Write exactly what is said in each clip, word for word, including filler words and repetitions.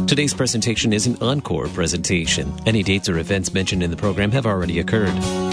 Today's presentation is an encore presentation. Any dates or events mentioned in the program have already occurred.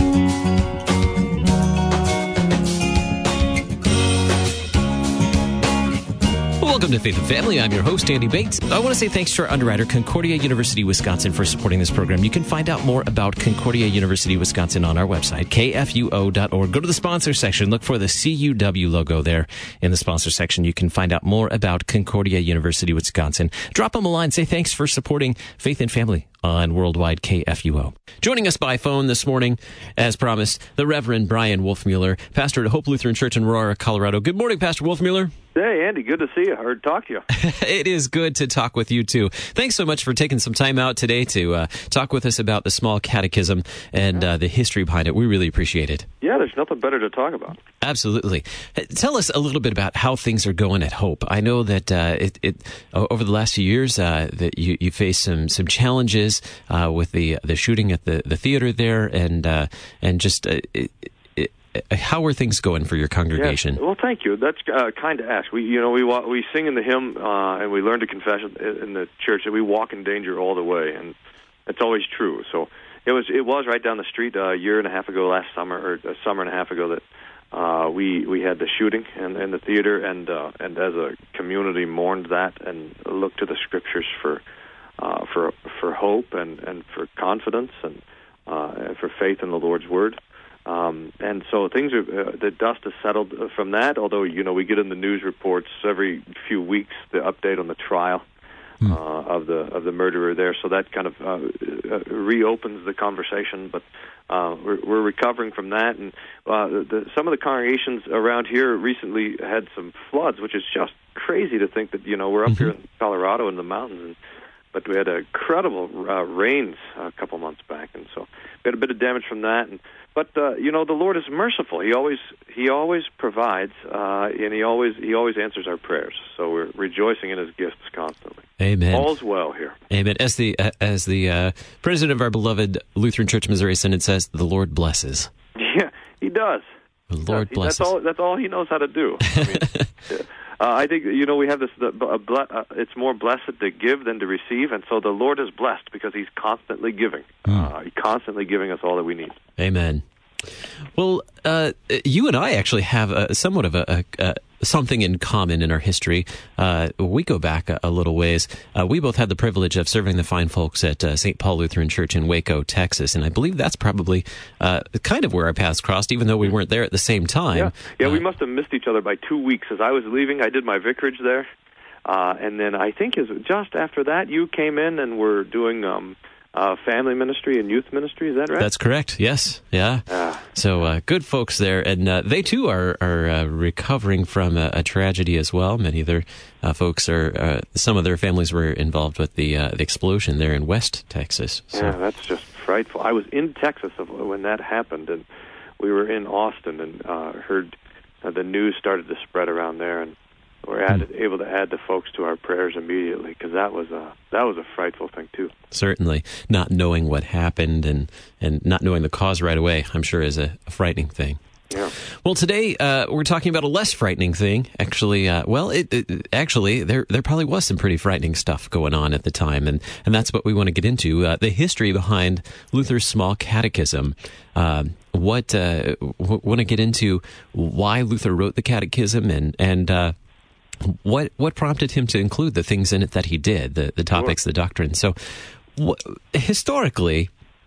Welcome to Faith and Family. I'm your host, Andy Bates. I want to say thanks to our underwriter, Concordia University, Wisconsin, for supporting this program. You can find out more about Concordia University, Wisconsin on our website, K F U O dot org. Go to the sponsor section. Look for the C U W logo there in the sponsor section. You can find out more about Concordia University, Wisconsin. Drop them a line. Say thanks for supporting Faith and Family on Worldwide K F U O. Joining us by phone this morning, as promised, the Reverend Brian Wolfmueller, pastor at Hope Lutheran Church in Aurora, Colorado. Good morning, Pastor Wolfmueller. Hey, Andy, good to see you, or talk to you. It is good to talk with you, too. Thanks so much for taking some time out today to uh, talk with us about the Small Catechism and uh, the history behind it. We really appreciate it. Yeah, there's nothing better to talk about. Absolutely. Tell us a little bit about how things are going at Hope. I know that uh, it, it over the last few years uh, that you, you faced some some challenges uh, with the the shooting at the, the theater there, and uh, and just uh, it, it, how are things going for your congregation? Yes. Well, thank you. That's uh, kind to ask. We you know we we sing in the hymn uh, and we learn to confess in the church that we walk in danger all the way, and it's always true. So it was it was right down the street uh, a year and a half ago, last summer or a summer and a half ago that. Uh, we we had the shooting in, in the theater, and uh, and as a community mourned that and looked to the scriptures for uh, for for hope and, and for confidence and, uh, and for faith in the Lord's word. Um, and so things are uh, the dust has settled from that. Although you know we get in the news reports every few weeks the update on the trial uh, of the of the murderer there. So that kind of uh, uh, reopens the conversation, but. Uh, we're, we're recovering from that, and uh, the, some of the congregations around here recently had some floods, which is just crazy to think that, you know, we're up mm-hmm. here in Colorado in the mountains, and, but we had incredible uh, rains a couple months back, and so we had a bit of damage from that. And, but uh, you know, the Lord is merciful. He always He always provides, uh, and He always He always answers our prayers. So we're rejoicing in His gifts constantly. Amen. All's well here. Amen. As the uh, as the uh, president of our beloved Lutheran Church Missouri Synod says, the Lord blesses. Yeah, He does. The Lord he, blesses. That's all. That's all He knows how to do. I mean, uh, I think you know we have this. Uh, uh, it's more blessed to give than to receive, and so the Lord is blessed because He's constantly giving. Mm. Uh, He's constantly giving us all that we need. Amen. Well, uh, you and I actually have a, somewhat of a, a, a something in common in our history. Uh, we go back a, a little ways. Uh, we both had the privilege of serving the fine folks at uh, Saint Paul Lutheran Church in Waco, Texas, and I believe that's probably uh, kind of where our paths crossed, even though we weren't there at the same time. Yeah, yeah, uh, we must have missed each other by two weeks. As I was leaving, I did my vicarage there, uh, and then I think is just after that you came in and were doing. Um, Uh, family ministry and youth ministry, is that right? That's correct, yes. Yeah. Ah. So uh, good folks there. And uh, they, too, are, are uh, recovering from a, a tragedy as well. Many of their uh, folks are, uh, some of their families were involved with the, uh, the explosion there in West Texas. So. Yeah, that's just frightful. I was in Texas when that happened, and we were in Austin and uh, heard uh, the news started to spread around there, and we're added, mm. able to add the folks to our prayers immediately, because that was a that was a frightful thing too. Certainly, not knowing what happened and, and not knowing the cause right away, I'm sure, is a, a frightening thing. Yeah. Well, today uh, we're talking about a less frightening thing. Actually, uh, well, it, it, actually there there probably was some pretty frightening stuff going on at the time, and, and that's what we want to get into: uh, the history behind Luther's Small Catechism. Uh, what uh, w- want to get into why Luther wrote the Catechism and and. Uh, What what prompted him to include the things in it that he did, the, the topics, sure. the doctrine? So, wh- historically,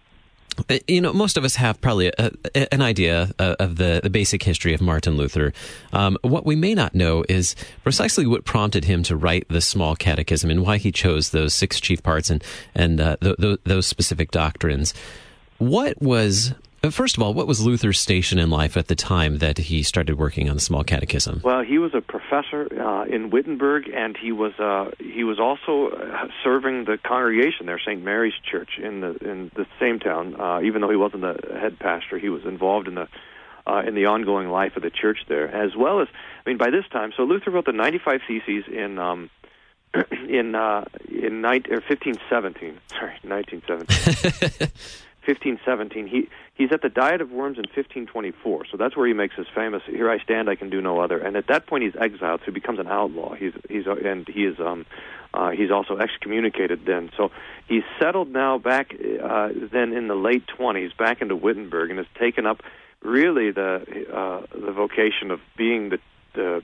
you know, most of us have probably a, a, an idea of the, the basic history of Martin Luther. Um, what we may not know is precisely what prompted him to write the Small Catechism and why he chose those six chief parts and, and uh, th- th- those specific doctrines. What was... First of all, what was Luther's station in life at the time that he started working on the Small Catechism? Well, he was a professor uh, in Wittenberg, and he was uh, he was also serving the congregation there, Saint Mary's Church, in the in the same town. Uh, even though he wasn't the head pastor, he was involved in the uh, in the ongoing life of the church there, as well as I mean, by this time, so Luther wrote the ninety-five Theses in. Um, in uh, in ni- or fifteen seventeen, sorry, nineteen seventeen. fifteen seventeen. He he's at the Diet of Worms in fifteen twenty-four. So that's where he makes his famous "Here I stand, I can do no other." And at that point, he's exiled, so he becomes an outlaw. He's he's and he is um uh, he's also excommunicated then. So he's settled now back uh, then in the late twenties, back into Wittenberg, and has taken up really the uh, the vocation of being the the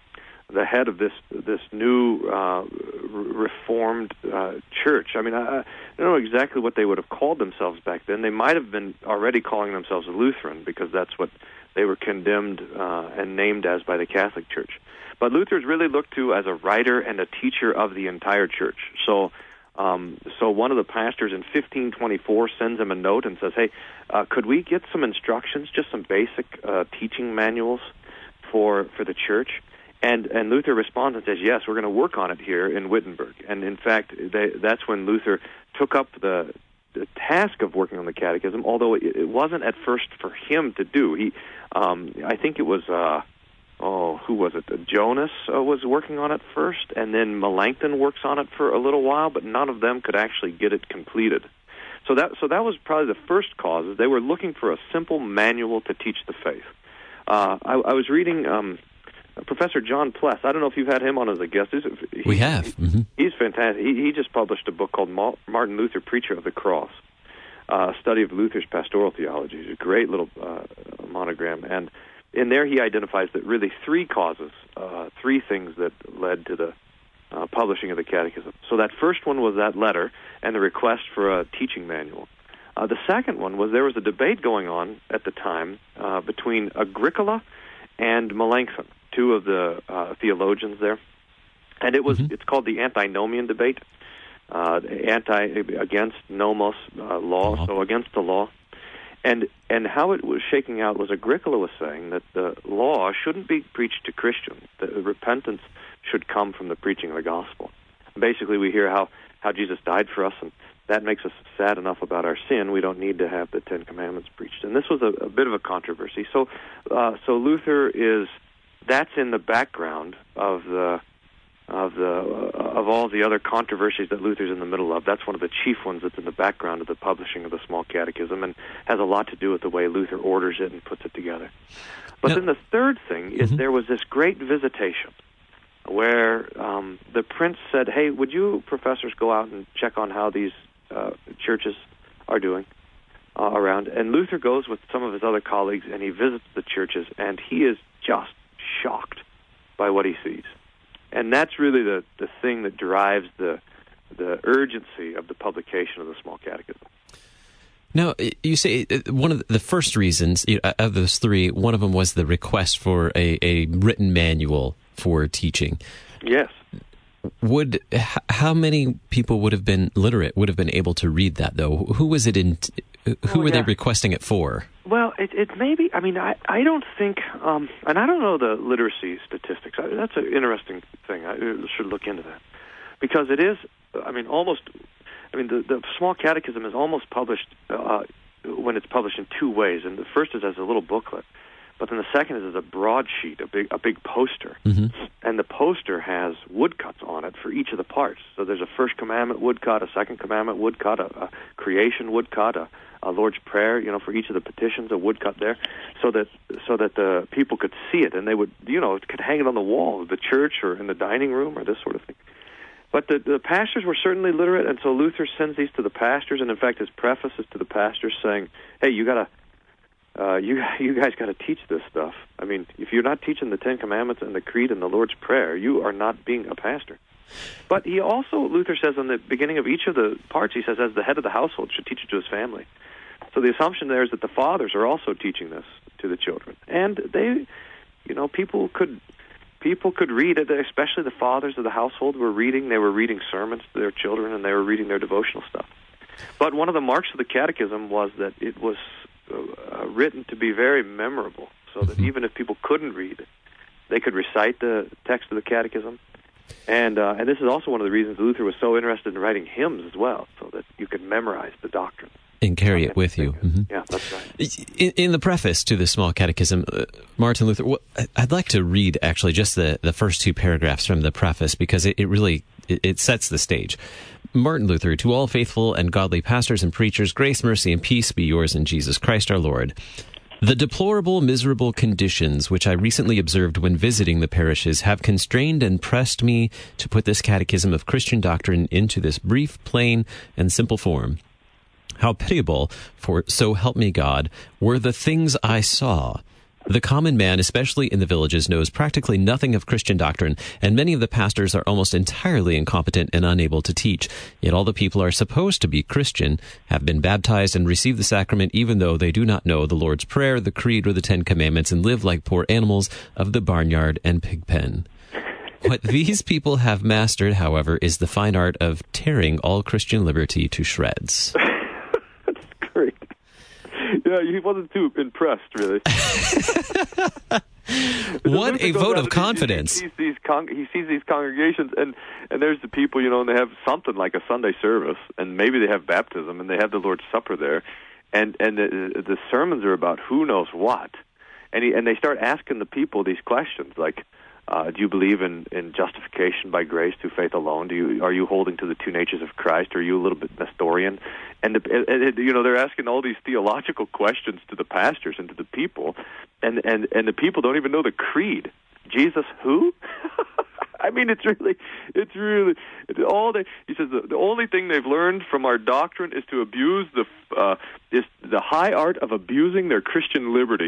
the head of this this new uh, reformed uh, church. I mean, I, I don't know exactly what they would have called themselves back then. They might have been already calling themselves a Lutheran, because that's what they were condemned uh, and named as by the Catholic Church. But Luther is really looked to as a writer and a teacher of the entire church. So, um, so one of the pastors in fifteen twenty-four sends him a note and says, "Hey, uh, could we get some instructions, just some basic uh, teaching manuals for for the church?" And and Luther responds and says, "Yes, we're going to work on it here in Wittenberg." And in fact, they, that's when Luther took up the, the task of working on the Catechism. Although it, it wasn't at first for him to do. He, um, I think it was, uh, oh, who was it? Jonas uh, was working on it first, and then Melanchthon works on it for a little while, but none of them could actually get it completed. So that so that was probably the first cause. Is they were looking for a simple manual to teach the faith. Uh, I, I was reading. Um, Professor John Pless, I don't know if you've had him on as a guest. He's, he, we have. Mm-hmm. He's fantastic. He, he just published a book called Martin Luther, Preacher of the Cross, uh, a study of Luther's pastoral theology. It's a great little uh, monogram. And in there he identifies that really three causes, uh, three things that led to the uh, publishing of the Catechism. So that first one was that letter and the request for a teaching manual. Uh, the second one was there was a debate going on at the time uh, between Agricola and Melanchthon, two of the uh, theologians there, and it was mm-hmm. it's called the antinomian debate, uh, anti against nomos uh, law, uh-huh. so against the law, and and how it was shaking out was Agricola was saying that the law shouldn't be preached to Christians, that repentance should come from the preaching of the gospel. Basically, we hear how how Jesus died for us, and that makes us sad enough about our sin. We don't need to have the Ten Commandments preached, and this was a, a bit of a controversy. So, uh, so Luther is. That's in the background of the of the uh, of all the other controversies that Luther's in the middle of. That's one of the chief ones that's in the background of the publishing of the Small Catechism, and has a lot to do with the way Luther orders it and puts it together. But no. then the third thing is mm-hmm. there was this great visitation where um, the prince said, "Hey, would you professors go out and check on how these uh, churches are doing uh, around?" And Luther goes with some of his other colleagues, and he visits the churches, and he is just shocked by what he sees. And that's really the, the thing that drives the the urgency of the publication of the Small Catechism. Now, you say one of the first reasons, of those three, one of them was the request for a, a written manual for teaching. Yes. Would how many people would have been literate, would have been able to read that, though? Who was it in? Who oh, were yeah. they requesting it for? Well, it, it may be. I mean, I, I don't think, um, and I don't know the literacy statistics. I, that's an interesting thing. I should look into that. Because it is, I mean, almost, I mean, the, the Small Catechism is almost published uh, when it's published in two ways. And the first is as a little booklet. But then the second is as a broadsheet, a big a big poster. Mm-hmm. And the poster has woodcuts on it for each of the parts. So there's a first commandment woodcut, a second commandment woodcut, a, a creation woodcut, a, a Lord's Prayer, you know, for each of the petitions, a woodcut there, so that so that the people could see it, and they would, you know, could hang it on the wall of the church or in the dining room or this sort of thing. But the, the pastors were certainly literate, and so Luther sends these to the pastors, and in fact his preface is to the pastors saying, hey, you got to, Uh, you you guys got to teach this stuff. I mean, if you're not teaching the Ten Commandments and the Creed and the Lord's Prayer, you are not being a pastor. But he also, Luther says in the beginning of each of the parts, he says, as the head of the household, should teach it to his family. So the assumption there is that the fathers are also teaching this to the children. And they, you know, people could people could read it, especially the fathers of the household were reading. They were reading sermons to their children, and they were reading their devotional stuff. But one of the marks of the Catechism was that it was Uh, written to be very memorable, so that even if people couldn't read it, they could recite the text of the Catechism. And uh, and this is also one of the reasons Luther was so interested in writing hymns as well, so that you could memorize the doctrine. And carry it with you. Mm-hmm. Yeah, that's right. In, in the preface to the Small Catechism, uh, Martin Luther, well, I'd like to read actually just the, the first two paragraphs from the preface, because it, it really, it, it sets the stage. Martin Luther, to all faithful and godly pastors and preachers, grace, mercy, and peace be yours in Jesus Christ our Lord. The deplorable, miserable conditions which I recently observed when visiting the parishes have constrained and pressed me to put this catechism of Christian doctrine into this brief, plain, and simple form. How pitiable, for so help me God, were the things I saw. The common man, especially in the villages, knows practically nothing of Christian doctrine, and many of the pastors are almost entirely incompetent and unable to teach. Yet all the people are supposed to be Christian, have been baptized and received the sacrament, even though they do not know the Lord's Prayer, the Creed, or the Ten Commandments, and live like poor animals of the barnyard and pig pen. What these people have mastered, however, is the fine art of tearing all Christian liberty to shreds. Great. Yeah, he wasn't too impressed, really. What a vote of confidence. He, he, sees these con- he sees these congregations, and, and there's the people, you know, and they have something like a Sunday service, and maybe they have baptism, and they have the Lord's Supper there, and, and the, the sermons are about who knows what. And, he, and they start asking the people these questions, like, Uh, do you believe in, in justification by grace through faith alone? Do you are you holding to the two natures of Christ? Or are you a little bit Nestorian? And, the, and, and you know they're asking all these theological questions to the pastors and to the people, and and, and the people don't even know the creed. Jesus who? I mean, it's really, it's really, it's all they. He says the, the only thing they've learned from our doctrine is to abuse the uh, is the high art of abusing their Christian liberty.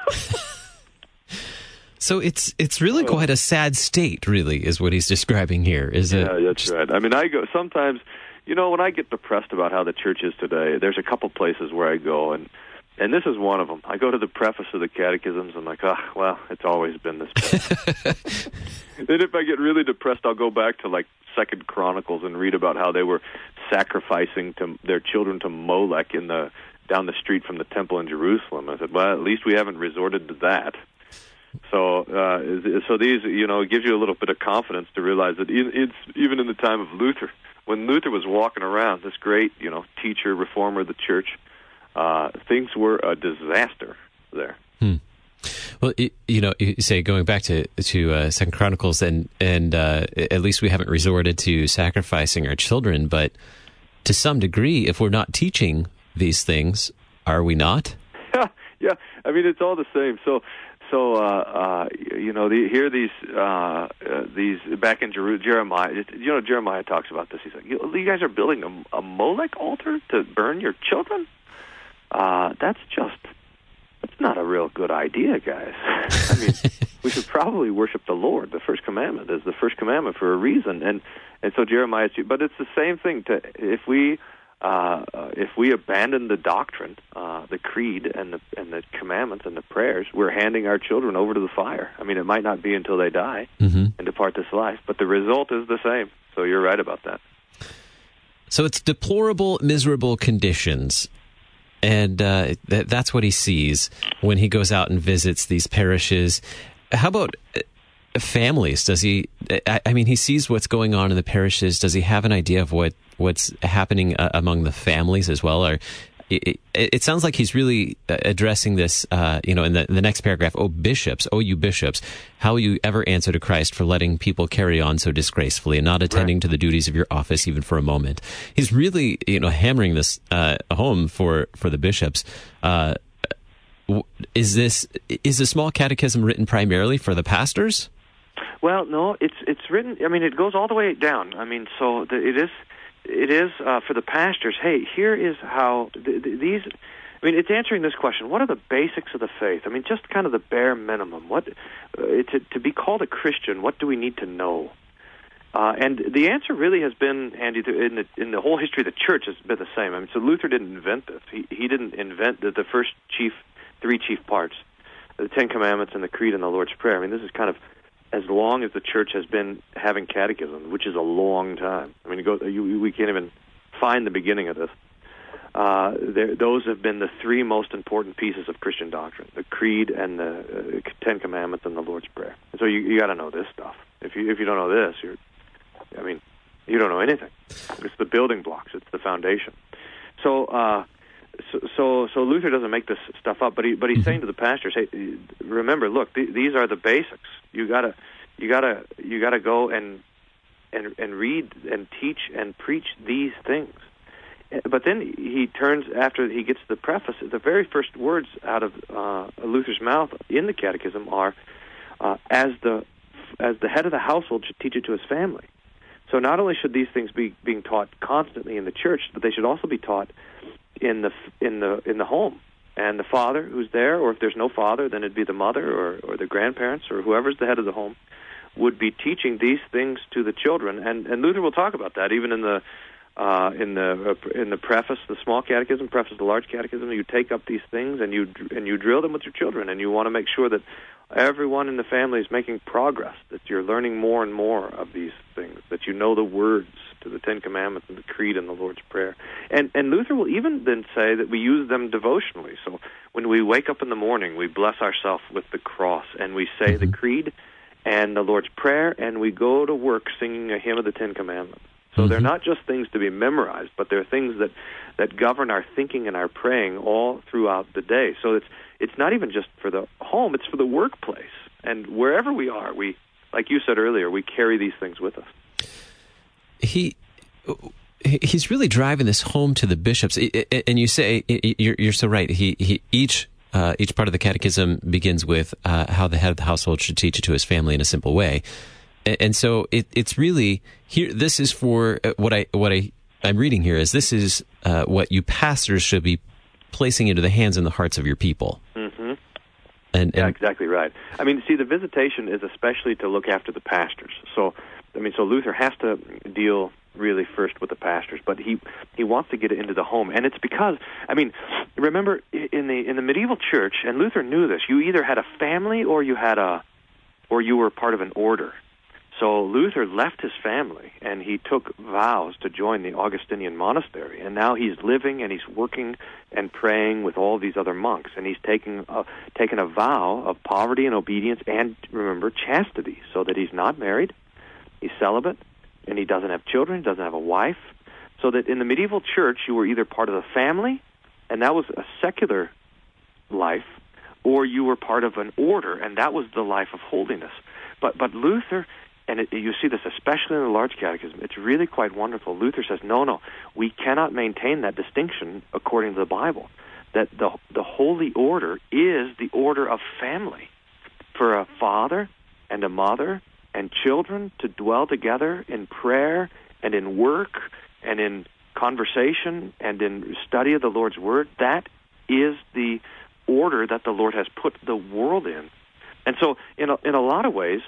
So it's it's really quite a sad state, really, is what he's describing here. Is it? Yeah, that's right. I mean, I go sometimes. You know, when I get depressed about how the church is today, there's a couple places where I go, and and this is one of them. I go to the preface of the catechisms. I'm like, ah, oh, well, it's always been this bad. Then if I get really depressed, I'll go back to like Second Chronicles and read about how they were sacrificing to their children to Molech in the down the street from the temple in Jerusalem. I said, well, at least we haven't resorted to that. So, uh, so these, you know, it gives you a little bit of confidence to realize that it's even in the time of Luther, when Luther was walking around, this great, you know, teacher, reformer of the church, uh, things were a disaster there. Hmm. Well, it, you know, you say going back to to uh, Second Chronicles, and and uh, at least we haven't resorted to sacrificing our children, but to some degree, if we're not teaching these things, are we not? Yeah, yeah. I mean, it's all the same. So. So, uh, uh, you know, the, here these, uh, uh, these back in Jer- Jeremiah, you know, Jeremiah talks about this. He's like, you, you guys are building a, a Molech altar to burn your children? Uh, that's just, that's not a real good idea, guys. I mean, we should probably worship the Lord. The first commandment is the first commandment for a reason. And, and so Jeremiah, but it's the same thing to, if we, Uh, uh, if we abandon the doctrine, uh, the creed, and the and the commandments and the prayers, we're handing our children over to the fire. I mean, it might not be until they die mm-hmm. and depart this life, but the result is the same. So you're right about that. So it's deplorable, miserable conditions, and uh, th- that's what he sees when he goes out and visits these parishes. How about families? Does he? I, I mean, he sees what's going on in the parishes. Does he have an idea of what? What's happening uh, among the families as well? Or it, it, it sounds like he's really addressing this, uh, you know, in the, in the next paragraph. Oh, bishops, oh, you bishops, how will you ever answer to Christ for letting people carry on so disgracefully and not attending right. to the duties of your office even for a moment? He's really, you know, hammering this uh, home for for the bishops. Uh, is this is the small catechism written primarily for the pastors? Well, no, it's it's written. I mean, it goes all the way down. I mean, so the, it is. It is uh, for the pastors. Hey, here is how th- th- these. I mean, it's answering this question: what are the basics of the faith? I mean, just kind of the bare minimum. What uh, to to be called a Christian? What do we need to know? Uh, and the answer really has been, Andy, in the in the whole history of the church has been the same. I mean, so Luther didn't invent this. He he didn't invent the, the first chief, three chief parts, the Ten Commandments and the Creed and the Lord's Prayer. I mean, this is kind of as long as the church has been having catechism, which is a long time. I mean, you go, you, we can't even find the beginning of this. Uh, there, those have been the three most important pieces of Christian doctrine: the Creed and the uh, Ten Commandments and the Lord's Prayer. And so you, you got to know this stuff. If you if you don't know this, you're, I mean, you don't know anything. It's the building blocks. It's the foundation. So. Uh, So, so, so Luther doesn't make this stuff up, but he, but he's saying to the pastors, "Hey, remember, look, th- these are the basics. You gotta, you gotta, you gotta go and and and read and teach and preach these things. But then he turns, after he gets the preface, the very first words out of uh, Luther's mouth in the Catechism are, uh, as the as the head of the household should teach it to his family. So not only should these things be being taught constantly in the church, but they should also be taught in the in the in the home. And the father who's there, or if there's no father, then it'd be the mother or, or the grandparents or whoever's the head of the home, would be teaching these things to the children. And, and Luther will talk about that even in the uh, in the uh, in the preface, the small catechism, preface the large catechism. You take up these things and you and you drill them with your children, and you want to make sure that everyone in the family is making progress, that you're learning more and more of these things, that you know the words to the Ten Commandments and the Creed and the Lord's Prayer. And and Luther will even then say that we use them devotionally. So when we wake up in the morning, we bless ourselves with the cross, and we say mm-hmm. the Creed and the Lord's Prayer, and we go to work singing a hymn of the Ten Commandments. So mm-hmm. they're not just things to be memorized, but they're things that, that govern our thinking and our praying all throughout the day. So it's it's not even just for the home, it's for the workplace. And wherever we are, we, like you said earlier, we carry these things with us. He he's really driving this home to the bishops, and you say you're, you're so right. He, he each uh, each part of the catechism begins with uh, how the head of the household should teach it to his family in a simple way, and so it, it's really here. This is for what I what I I'm reading here is this is uh, what you pastors should be placing into the hands and the hearts of your people. Mm-hmm. And, and yeah, exactly right. I mean, see, the visitation is especially to look after the pastors. So, I mean, so Luther has to deal really first with the pastors, but he he wants to get it into the home, and it's because, I mean, remember in the in the medieval church, and Luther knew this. You either had a family or you had a, or you were part of an order. So Luther left his family, and he took vows to join the Augustinian monastery, and now he's living and he's working and praying with all these other monks, and he's taking a, taken a vow of poverty and obedience and, remember, chastity, so that he's not married, he's celibate, and he doesn't have children, he doesn't have a wife, so that in the medieval church you were either part of the family, and that was a secular life, or you were part of an order, and that was the life of holiness. But but Luther... And it, you see this especially in the Large Catechism. It's really quite wonderful. Luther says, no, no, we cannot maintain that distinction according to the Bible, that the the holy order is the order of family, for a father and a mother and children to dwell together in prayer and in work and in conversation and in study of the Lord's Word. That is the order that the Lord has put the world in. And so in a, in a lot of ways,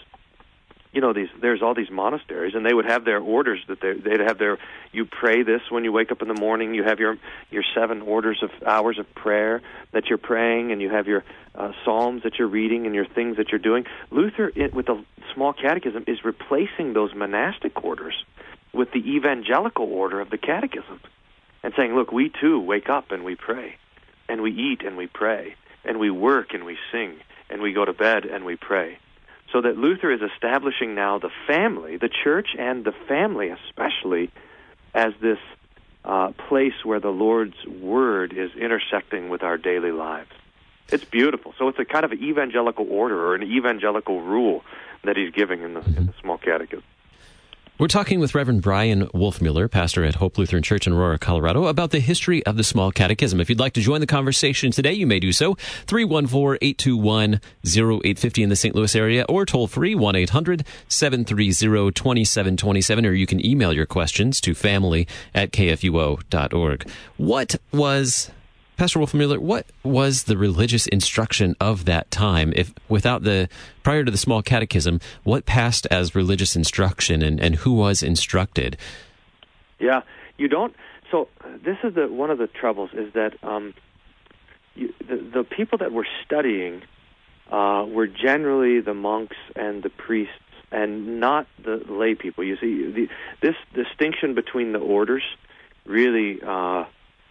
you know, these there's all these monasteries, and they would have their orders that they, they'd have their, you pray this when you wake up in the morning, you have your your seven orders of hours of prayer that you're praying, and you have your uh, psalms that you're reading and your things that you're doing. Luther, it, with the small catechism, is replacing those monastic orders with the evangelical order of the catechism, and saying, look, we too wake up and we pray, and we eat and we pray, and we work and we sing, and we go to bed and we pray. So that Luther is establishing now the family, the church and the family especially, as this uh, place where the Lord's Word is intersecting with our daily lives. It's beautiful. So it's a kind of evangelical order or an evangelical rule that he's giving in the, in the small catechism. We're talking with Reverend Brian Wolfmueller, pastor at Hope Lutheran Church in Aurora, Colorado, about the history of the Small Catechism. If you'd like to join the conversation today, you may do so. three one four, eight two one, zero eight five zero in the Saint Louis area, or toll free one eight hundred, seven three zero, two seven two seven, or you can email your questions to family at k f u o dot org. What was... Pastor Wolfmueller, what was the religious instruction of that time? If without the prior to the Small Catechism, what passed as religious instruction, and, and who was instructed? Yeah, you don't. So this is the one of the troubles is that um, you, the the people that were studying uh, were generally the monks and the priests, and not the lay people. You see, the, this distinction between the orders really. Uh,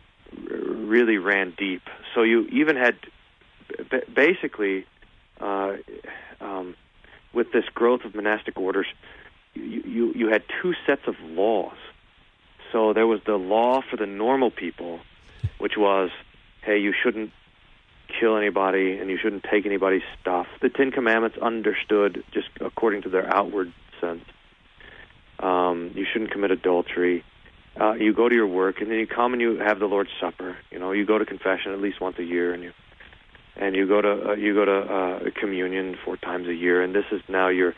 really ran deep. So you even had, basically, uh, um, with this growth of monastic orders, you, you, you had two sets of laws. So there was the law for the normal people, which was, hey, you shouldn't kill anybody and you shouldn't take anybody's stuff. The Ten Commandments understood just according to their outward sense. Um, shouldn't commit adultery. Uh, you go to your work, and then you come and you have the Lord's Supper. You know, you go to confession at least once a year, and you and you go to uh, you go to uh, communion four times a year. And this is now your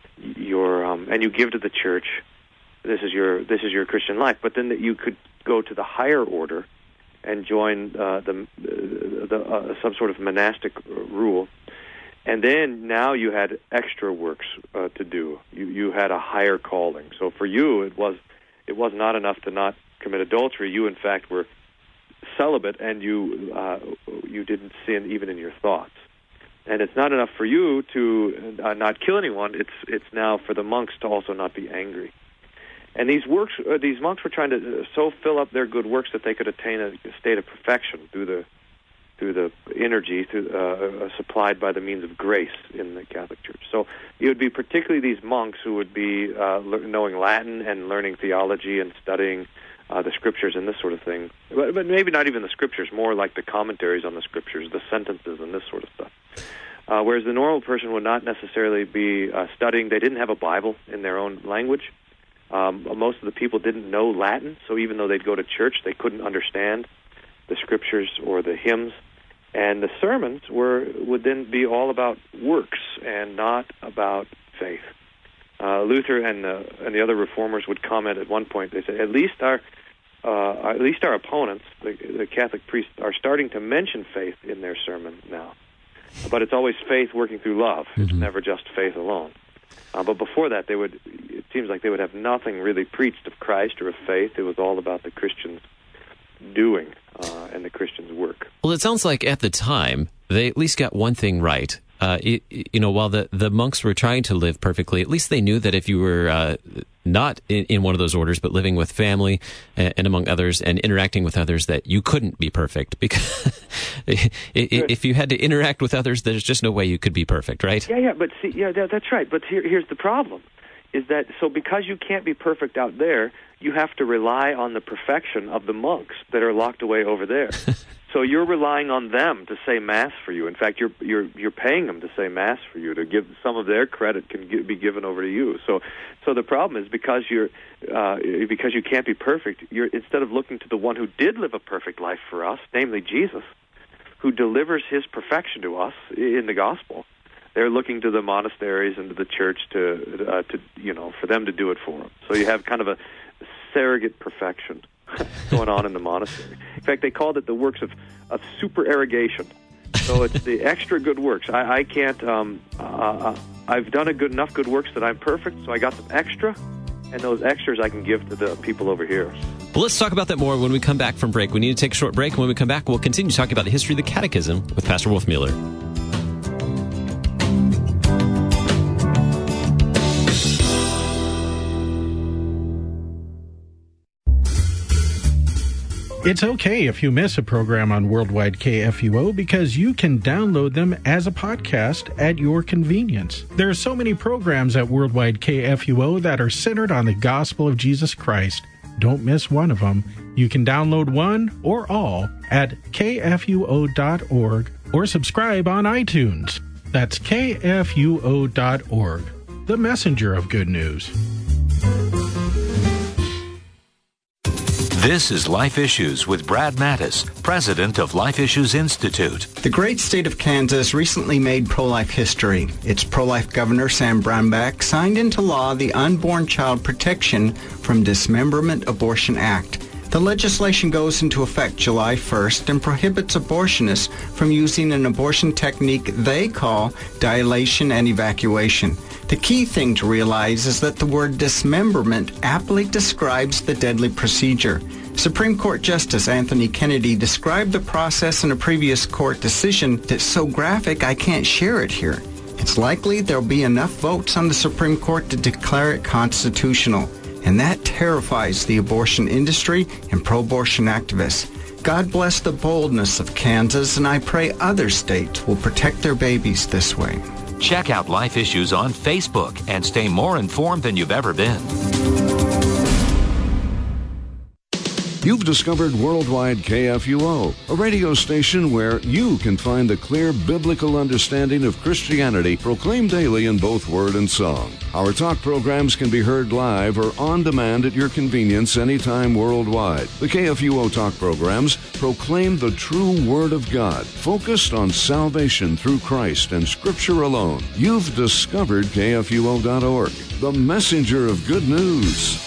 your um, and you give to the church. This is your this is your Christian life. But then you could go to the higher order and join uh, the the uh, some sort of monastic rule. And then now you had extra works uh, to do. You you had a higher calling. So for you, it was it was not enough to not commit adultery. You in fact were celibate, and you uh, you didn't sin even in your thoughts. And it's not enough for you to uh, not kill anyone. It's it's now for the monks to also not be angry. And these works, uh, these monks were trying to so fill up their good works that they could attain a state of perfection through the through the energy through, uh, supplied by the means of grace in the Catholic Church. So it would be particularly these monks who would be uh, le- knowing Latin and learning theology and studying uh, the Scriptures and this sort of thing. But, but maybe not even the Scriptures, more like the commentaries on the Scriptures, the sentences and this sort of stuff. Uh, whereas the normal person would not necessarily be uh, studying. They didn't have a Bible in their own language. Um, most of the people didn't know Latin, so even though they'd go to church, they couldn't understand the Scriptures or the hymns. And the sermons were would then be all about works and not about faith. Uh, Luther and the, and the other reformers would comment at one point. They said, at least our uh, at least our opponents, the, the Catholic priests, are starting to mention faith in their sermon now. But it's always faith working through love. Mm-hmm. It's never just faith alone. Uh, but before that, they would. It seems like they would have nothing really preached of Christ or of faith. It was all about the Christians doing uh, and the Christians' work. Well, it sounds like at the time they at least got one thing right. Uh, it, you know, while the, the monks were trying to live perfectly, at least they knew that if you were uh, not in, in one of those orders, but living with family and, and among others and interacting with others, that you couldn't be perfect. Because if you had to interact with others, there's just no way you could be perfect, right? Yeah, yeah, but see, yeah, that, that's right. But here, here's the problem, is that so because you can't be perfect out there, you have to rely on the perfection of the monks that are locked away over there. So you're relying on them to say Mass for you. In fact, you're you're you're paying them to say Mass for you. To give some of their credit can give, be given over to you. So, so the problem is because you're uh, because you can't be perfect. You're instead of looking to the one who did live a perfect life for us, namely Jesus, who delivers His perfection to us in the gospel. They're looking to the monasteries and to the church to uh, to you know for them to do it for them. So you have kind of a surrogate perfection going on in the monastery. In fact, they called it the works of, of supererogation. So it's the extra good works. I, I can't. Um, uh, I've done a good enough good works that I'm perfect. So I got some extra, and those extras I can give to the people over here. Well, let's talk about that more when we come back from break. We need to take a short break. When we come back, we'll continue talking about the history of the Catechism with Pastor Wolfmueller. It's okay if you miss a program on Worldwide K F U O because you can download them as a podcast at your convenience. There are so many programs at Worldwide K F U O that are centered on the gospel of Jesus Christ. Don't miss one of them. You can download one or all at K F U O dot org or subscribe on iTunes. That's K F U O dot org, the messenger of good news. This is Life Issues with Brad Mattis, president of Life Issues Institute. The great state of Kansas recently made pro-life history. Its pro-life governor, Sam Brownback, signed into law the Unborn Child Protection from Dismemberment Abortion Act. The legislation goes into effect July first and prohibits abortionists from using an abortion technique they call dilation and evacuation. The key thing to realize is that the word dismemberment aptly describes the deadly procedure. Supreme Court Justice Anthony Kennedy described the process in a previous court decision that's so graphic I can't share it here. It's likely there'll be enough votes on the Supreme Court to declare it constitutional, and that terrifies the abortion industry and pro-abortion activists. God bless the boldness of Kansas, and I pray other states will protect their babies this way. Check out Life Issues on Facebook and stay more informed than you've ever been. You've discovered Worldwide K F U O, a radio station where you can find the clear biblical understanding of Christianity proclaimed daily in both word and song. Our talk programs can be heard live or on demand at your convenience anytime worldwide. The K F U O talk programs proclaim the true Word of God, focused on salvation through Christ and Scripture alone. You've discovered K F U O dot org, the messenger of good news.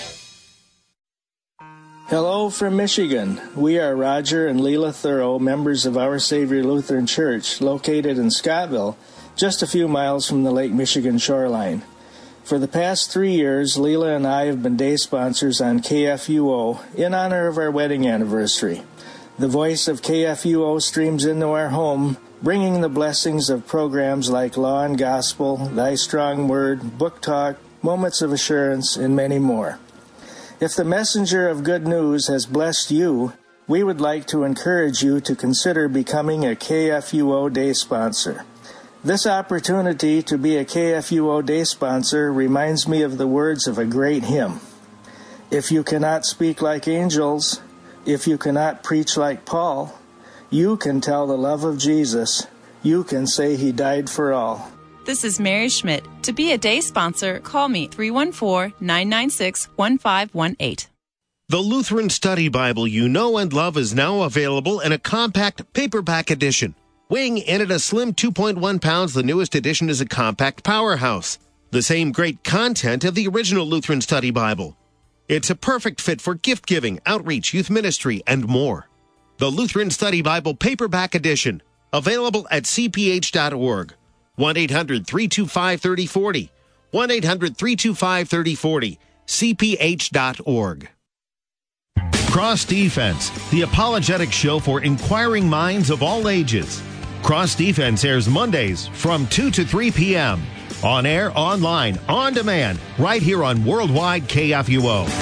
Hello from Michigan. We are Roger and Leela Thoreau, members of Our Savior Lutheran Church, located in Scottville, just a few miles from the Lake Michigan shoreline. For the past three years, Leela and I have been day sponsors on K F U O in honor of our wedding anniversary. The voice of K F U O streams into our home, bringing the blessings of programs like Law and Gospel, Thy Strong Word, Book Talk, Moments of Assurance, and many more. If the messenger of good news has blessed you, we would like to encourage you to consider becoming a K F U O day sponsor. This opportunity to be a K F U O day sponsor reminds me of the words of a great hymn. If you cannot speak like angels, if you cannot preach like Paul, you can tell the love of Jesus. You can say he died for all. This is Mary Schmidt. To be a day sponsor, call me three one four, nine nine six, one five one eight. The Lutheran Study Bible you know and love is now available in a compact paperback edition. Weighing in at a slim two point one pounds, the newest edition is a compact powerhouse. The same great content of the original Lutheran Study Bible. It's a perfect fit for gift-giving, outreach, youth ministry, and more. The Lutheran Study Bible paperback edition, available at c p h dot org. one eight hundred, three two five, three oh four oh. one eight hundred, three two five, three oh four oh. c p h dot org. Cross Defense, the apologetic show for inquiring minds of all ages. Cross Defense airs Mondays from two to three p.m. On air, online, on demand, right here on Worldwide K F U O.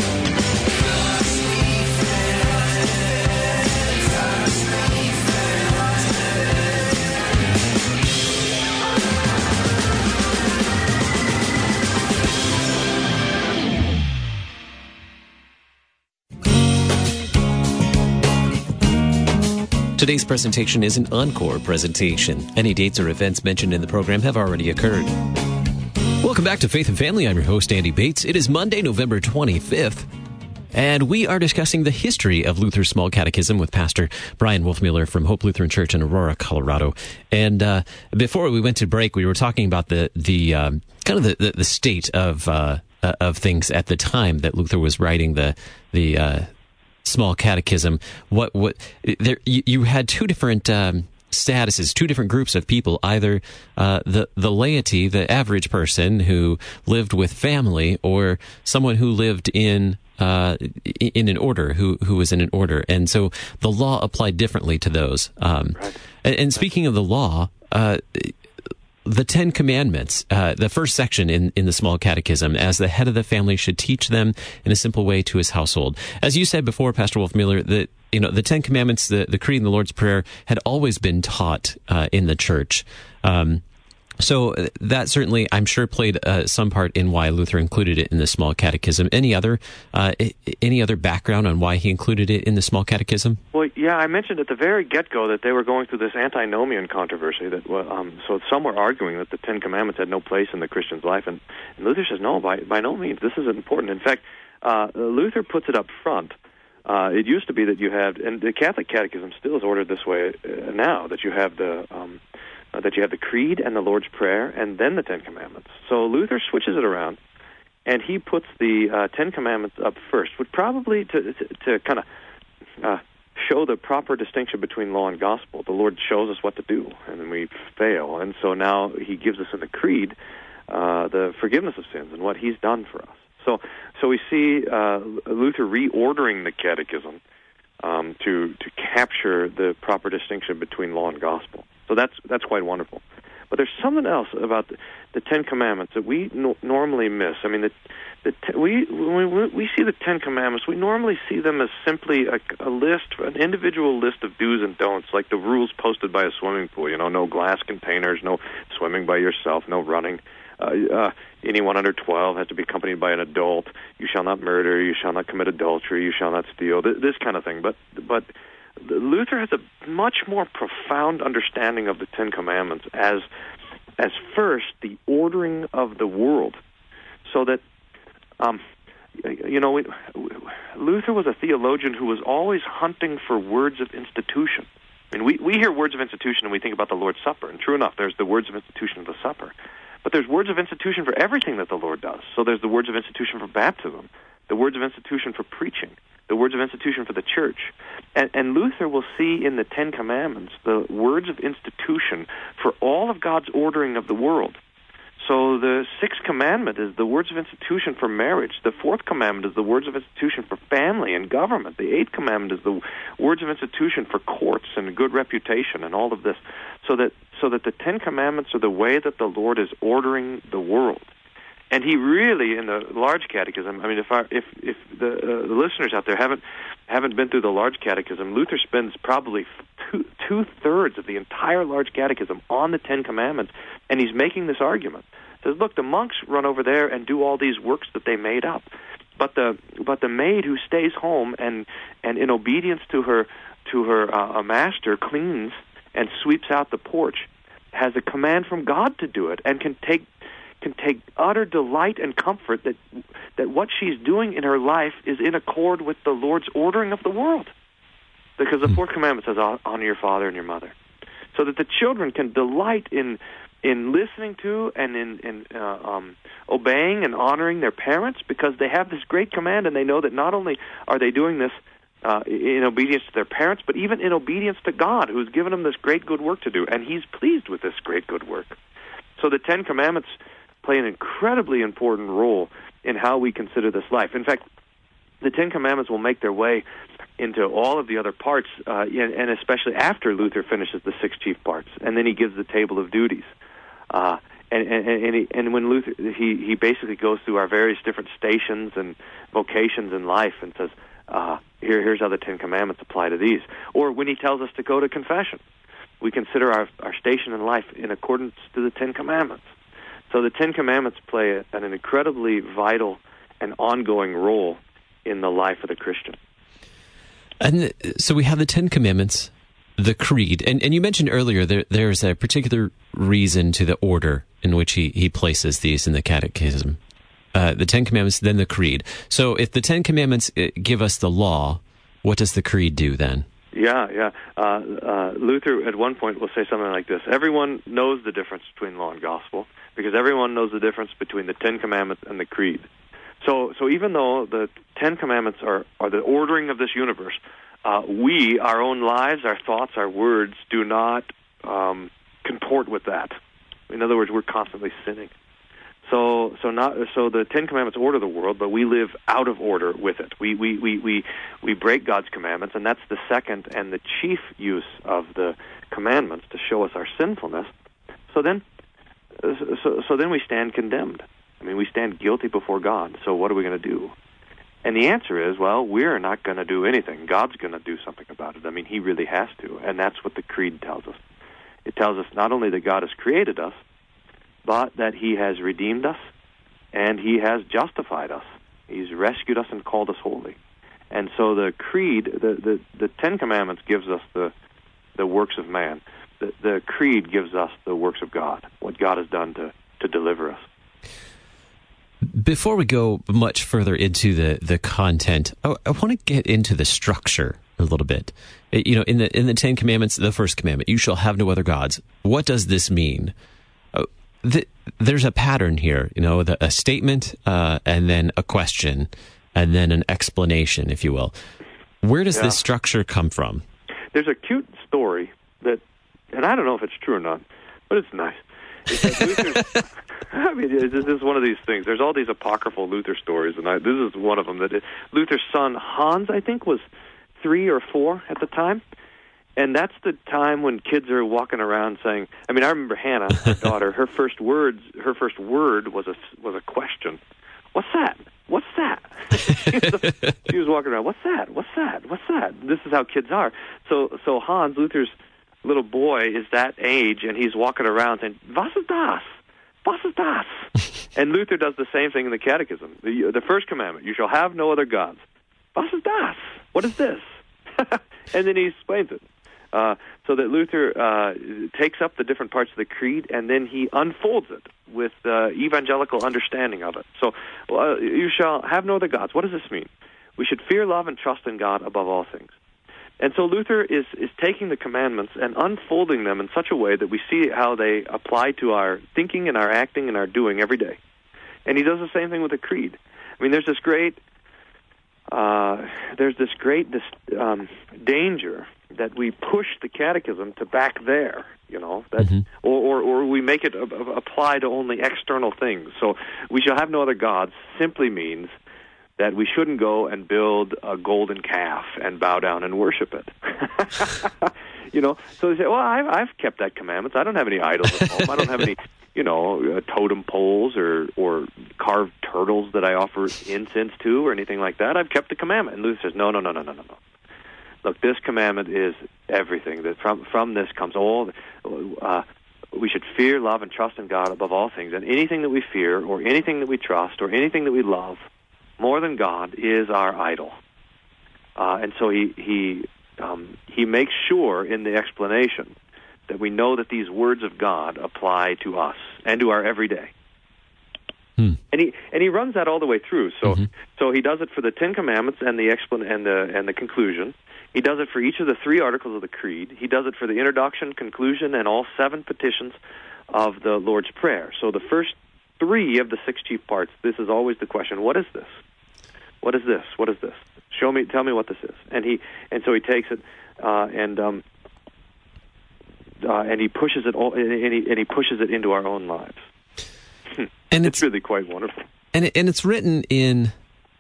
Today's presentation is an encore presentation. Any dates or events mentioned in the program have already occurred. Welcome back to Faith and Family. I'm your host, Andy Bates. It is Monday, November twenty-fifth, and we are discussing the history of Luther's Small Catechism with Pastor Brian Wolfmueller from Hope Lutheran Church in Aurora, Colorado. And uh, before we went to break, we were talking about the the um, kind of the, the, the state of uh, uh, of things at the time that Luther was writing the the uh, Small Catechism. What what there you, you had two different um, statuses, two different groups of people. Either uh, the the laity, the average person who lived with family, or someone who lived in uh, in an order, who who was in an order, and so the law applied differently to those. Um, right. and, and speaking of the law. Uh, The Ten Commandments, uh, the first section in, in the Small Catechism, as the head of the family should teach them in a simple way to his household. As you said before, Pastor Wolfmueller, the you know the Ten Commandments, the, the Creed and the Lord's Prayer had always been taught uh, in the church. Um, so that certainly, I'm sure, played uh, some part in why Luther included it in the Small Catechism. Any other uh, any other background on why he included it in the Small Catechism? Well, yeah, I mentioned at the very get-go that they were going through this antinomian controversy. That um, so some were arguing that the Ten Commandments had no place in the Christian's life, and, and Luther says, no, by by no means. This is important. In fact, uh, Luther puts it up front. Uh, it used to be that you had, and the Catholic Catechism still is ordered this way uh, now, that you have the um, uh, that you have the Creed and the Lord's Prayer, and then the Ten Commandments. So Luther switches it around, and he puts the uh, Ten Commandments up first, would probably to to, to kind of uh, show the proper distinction between law and gospel. The Lord shows us what to do, and then we fail, and so now He gives us in the Creed uh, the forgiveness of sins and what He's done for us. So, so we see uh, Luther reordering the Catechism um, to to capture the proper distinction between law and gospel. So that's that's quite wonderful. But there's something else about the, the Ten Commandments that we no, normally miss. I mean, the, the te- we when we, we see the Ten Commandments, we normally see them as simply a, a list, an individual list of do's and don'ts, like the rules posted by a swimming pool. You know, no glass containers, no swimming by yourself, no running. uh, uh, anyone under twelve has to be accompanied by an adult. You shall not murder. You shall not commit adultery. You shall not steal. Th- this kind of thing. But but Luther has a much more profound understanding of the Ten Commandments as as first the ordering of the world, so that um, you know Luther was a theologian who was always hunting for words of institution. I mean, we, we hear words of institution and we think about the Lord's Supper, and true enough, there's the words of institution of the supper. But there's words of institution for everything that the Lord does. So there's the words of institution for baptism, the words of institution for preaching, the words of institution for the church. And, and Luther will see in the Ten Commandments the words of institution for all of God's ordering of the world. So the sixth commandment is the words of institution for marriage. The fourth commandment is the words of institution for family and government. The eighth commandment is the words of institution for courts and good reputation and all of this. So that so that the Ten Commandments are the way that the Lord is ordering the world. And he really, in the Large Catechism, I mean, if our, if if the, uh, the listeners out there haven't haven't been through the Large Catechism, Luther spends probably two two thirds of the entire Large Catechism on the Ten Commandments, and he's making this argument. He says, look, the monks run over there and do all these works that they made up, but the but the maid who stays home and and in obedience to her to her uh, master cleans and sweeps out the porch has a command from God to do it and can take. can take utter delight and comfort that that what she's doing in her life is in accord with the Lord's ordering of the world. Because the fourth commandment says, honor your father and your mother. So that the children can delight in in listening to and in, in uh, um, obeying and honoring their parents, because they have this great command, and they know that not only are they doing this uh, in obedience to their parents, but even in obedience to God, who's given them this great good work to do, and he's pleased with this great good work. So the Ten Commandments play an incredibly important role in how we consider this life. In fact, the Ten Commandments will make their way into all of the other parts, uh, and especially after Luther finishes the six chief parts, and then he gives the table of duties. Uh, and and and, he, and when Luther, he, he basically goes through our various different stations and vocations in life and says, uh, here here's how the Ten Commandments apply to these. Or when he tells us to go to confession, we consider our, our station in life in accordance to the Ten Commandments. So the Ten Commandments play a, an incredibly vital and ongoing role in the life of the Christian. And so we have the Ten Commandments, the Creed, and, and you mentioned earlier there, there's a particular reason to the order in which he, he places these in the Catechism. Uh, the Ten Commandments, then the Creed. So if the Ten Commandments give us the law, what does the Creed do then? Yeah, yeah. Uh, uh, Luther at one point will say something like this: everyone knows the difference between law and gospel, because everyone knows the difference between the Ten Commandments and the Creed. So, so even though the Ten Commandments are, are the ordering of this universe, uh, we, our own lives, our thoughts, our words, do not um, comport with that. In other words, we're constantly sinning. So, so not so the Ten Commandments order the world, but we live out of order with it. We we we we we break God's commandments, and that's the second and the chief use of the commandments, to show us our sinfulness. So then, so so then we stand condemned. I mean, we stand guilty before God. So what are we going to do? And the answer is, well, we're not going to do anything. God's going to do something about it. I mean, he really has to, and that's what the Creed tells us. It tells us not only that God has created us, but that he has redeemed us, and he has justified us. He's rescued us and called us holy. And so the Creed, the, the, the Ten Commandments gives us the, the works of man. The, the Creed gives us the works of God, what God has done to, to deliver us. Before we go much further into the, the content, I, I want to get into the structure a little bit. You know, in the in the Ten Commandments, the first commandment, you shall have no other gods. What does this mean? Uh, the, there's a pattern here, you know, the, a statement, uh, and then a question, and then an explanation, if you will. Where does yeah. this structure come from? There's a cute story that, and I don't know if it's true or not, but it's nice. It's Luther's, I mean, this is one of these things. There's all these apocryphal Luther stories, and I, this is one of them. That it, Luther's son, Hans, I think, was three or four at the time. And that's the time when kids are walking around saying, I mean, I remember Hannah, my daughter, her first words, her first word was a, was a question. What's that? What's that? she, was, she was walking around, what's that? What's that? What's that? This is how kids are. So, so Hans, Luther's little boy, is that age, and he's walking around saying, was ist das? Was ist das? And Luther does the same thing in the Catechism. The, the first commandment, you shall have no other gods. Was ist das? What is this? And then he explains it. Uh, so that Luther uh, takes up the different parts of the creed, and then he unfolds it with uh, evangelical understanding of it. So, uh, you shall have no other gods. What does this mean? We should fear, love, and trust in God above all things. And so Luther is, is taking the commandments and unfolding them in such a way that we see how they apply to our thinking and our acting and our doing every day. And he does the same thing with the creed. I mean, there's this great, uh, there's this great this, um, danger that we push the catechism to back there, you know, that, mm-hmm. or, or or we make it a, a, apply to only external things. So we shall have no other gods simply means that we shouldn't go and build a golden calf and bow down and worship it. You know, so they say, well, I've, I've kept that commandments. I don't have any idols at home. I don't have any, you know, uh, totem poles or, or carved turtles that I offer incense to or anything like that. I've kept the commandment. And Luther says, no, no, no, no, no, no, no. Look, this commandment is everything. That from from this comes all. Uh, we should fear, love, and trust in God above all things. And anything that we fear, or anything that we trust, or anything that we love, more than God, is our idol. Uh, and so he he um, he makes sure in the explanation that we know that these words of God apply to us and to our everyday. Hmm. And he and he runs that all the way through. So mm-hmm. so he does it for the Ten Commandments and the explan- and the and the conclusion. He does it for each of the three articles of the Creed. He does it for the introduction, conclusion, and all seven petitions of the Lord's Prayer. So the first three of the six chief parts, this is always the question, what is this? What is this? What is this? Show me, tell me what this is. And he and so he takes it uh, and um, uh, and he pushes it all, and he, and he pushes it into our own lives. And it's, it's really quite wonderful. And it, and it's written in.